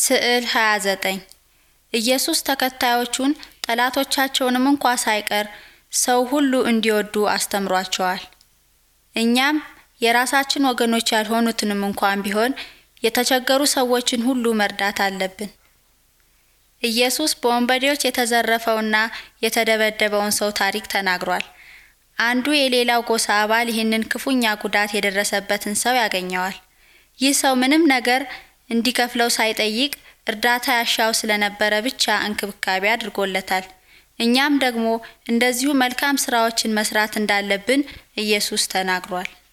ስዕል 29 ኢየሱስ ተከታዮቹን ጠላቶቻቸውንም እንኳን ሳይቀር ሰው ሁሉ እንዲወዱ አስተምሯቸዋል። እኛም የራሳችን ወገኖች ያልሆኑትንም እንኳን ቢሆን የተቸገሩ ሰዎችን ሁሉ መርዳት አለብን። ኢየሱስ በወንበዴዎች የተዘረፈውና የተደበደበውን ሰው ታሪክ ተናግሯል። አንዱ የሌላው ጎሳ አባል ይህንን ክፉኛ ጉዳት የደረሰበትን ሰው ያገኘዋል። ይህ ሰው ምንም ነገር እንዲከፍለው ሳይጠይቅ እርዳታ ያሻው ስለነበረ ብቻ እንክብካቤ አድርጎለታል። እኛም ደግሞ እንደዚሁ መልካም ስራዎችን መስራት እንዳለብን ኢየሱስ ተናግሯል።